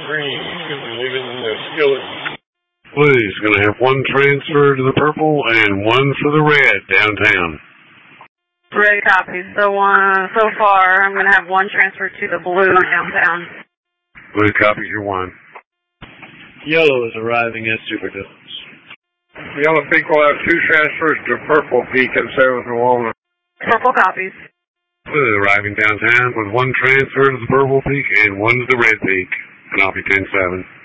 green. Leaving the skillet. Please, going to have one transfer to the purple and one for the red downtown. Red copy. So far, I'm going to have one transfer to the blue downtown. Blue copies your one. Yellow is arriving at Super Distance. Yellow Peak will have two transfers to Purple Peak at 7th and Walnut. Purple copies. Blue arriving downtown with one transfer to the Purple Peak and one to the Red Peak. Copy 10-7.